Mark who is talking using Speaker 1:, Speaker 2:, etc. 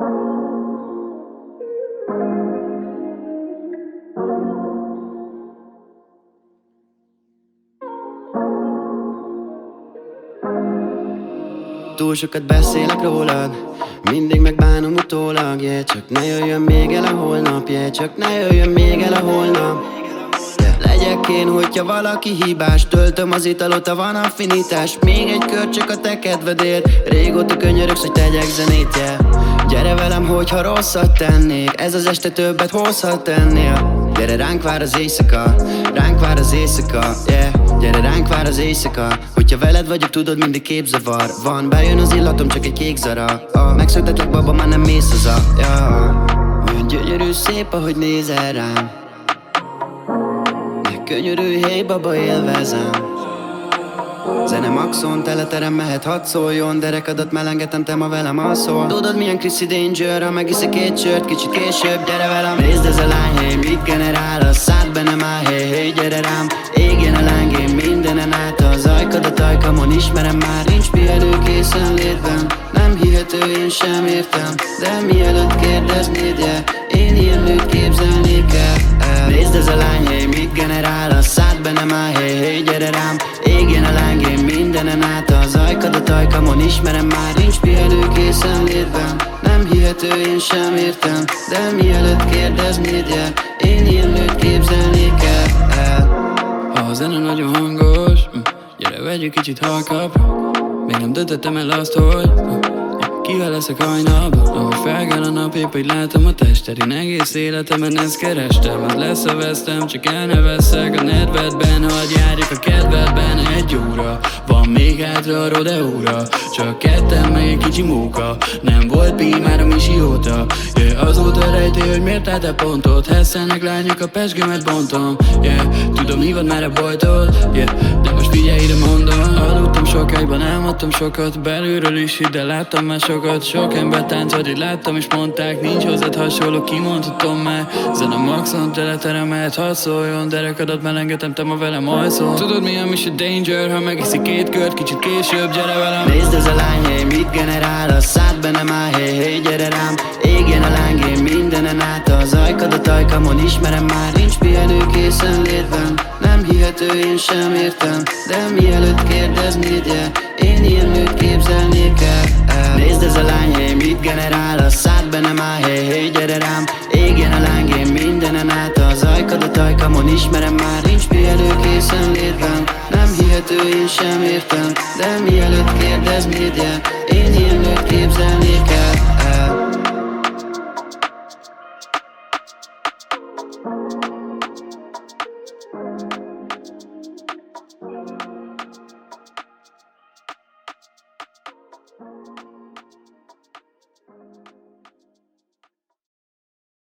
Speaker 1: Túl sokat beszélek rólad, mindig megbánom utólag, yeah. Csak ne jöjjön még el a holnap, yeah. Csak ne jöjjön még el a holnap, yeah. Legyek én, hogyha valaki hibás, töltöm az italot, ha van affinitás. Még egy kör csak a te kedvedért, régóta könyörögsz, hogy tegyek zenét, yeah. Gyere velem, hogyha rosszat tennék, ez az este többet hozhat ennél. Gyere, ránk vár az éjszaka, ránk vár az éjszaka, yeah. Gyere, ránk vár az éjszaka, hogyha veled vagyok, tudod, mindig képzavar van. Bejön az illatom, csak egy kék zara, megszöktetlek, baba, már nem mész haza, yeah. Olyan gyönyörű, szép, ahogy nézel rám. Ne könyörülj, hey baba, élvezem. Zene maxon, teleterem mehet, hadd szóljon. Derekadat melengetem, te ma velem alszol. Tudod milyen Chrissy Danger, ha megiszek két sört, kicsit később, gyere velem. Nézd, ez a lány, hey, mit generál, a szád benne már, hey, hey, gyere rám. Égjen a lángém mindenen át, az ajkadat ajkamon ismerem már. Nincs pihenő készenlétben, nem hihető, én sem értem. De mielőtt kérdeznéd, yeah, én ilyen nőt képzelnék el. Nézd, ez a lány, hey, mit generál, a szád benne már, hey, hey, gyere rám. Égjen a lángém mindenen át, az ajkadat ajkamon ismerem már. Nincs pihenő készenlétben, nem hihető, én sem értem. De mielőtt kérdeznéd, yeah, én ilyen nőt képzelnék el.
Speaker 2: Ha a zene nagyon hangos, gyere vegyük kicsit halkabbra. Még nem döntöttem el azt, hogy kivel leszek hajnalban. Ahogy felkel a nap, épp hogy látom a tested. Én egész életemben ezt kerestem. Az lesz a vesztem, csak el ne veszek a nedvedben. Hadd járjak a kedvedben egy óra. Van még hátra a rodeóra, csak ketten meg egy kicsi móka. Nem volt pi már a misióta, yeah. Azóta rejtél, hogy miért állt a pontot. Hesszelnek lányok, a pesgőmet bontom, yeah. Tudom, hívod már a bojtot, yeah. De most figyelj, ide mondom. Aludtam sokáig, álmodtam sokat. Belülről is hidd, de láttam már sokat. Sok ember táncolt, így láttam és mondták. Nincs hozzád hasonló, kimondhatom már. Zene maxon, teleteremelt, hadd szóljon. Derekadat melengetem, te ma velem alszol. Tudod milyen is a danger, ha megiszik két kört, kicsit később, gyere velem.
Speaker 1: Nézd, ez a lány, hey, mit generál, a szád benne már, hey, hey, gyere rám. Égjen a lángém mindenen át, az ajkadat ajkamon ismerem már. Nincs pihenő készenlétben, nem hihető, én sem értem. De mielőtt kérdeznéd, yeah, én ilyen nőt képzelnék el. Nézd, ez a lány, hey, mit generál, a szád benne már, hey, hey, gyere rám. Égjen a lángém mindenen át, az ajkadat ajkamon ismerem már. Nincs pihenő készenlétben, nem hihető, én sem értem. De mielőtt kérdeznéd, yeah, én ilyen nőt képzelnék el.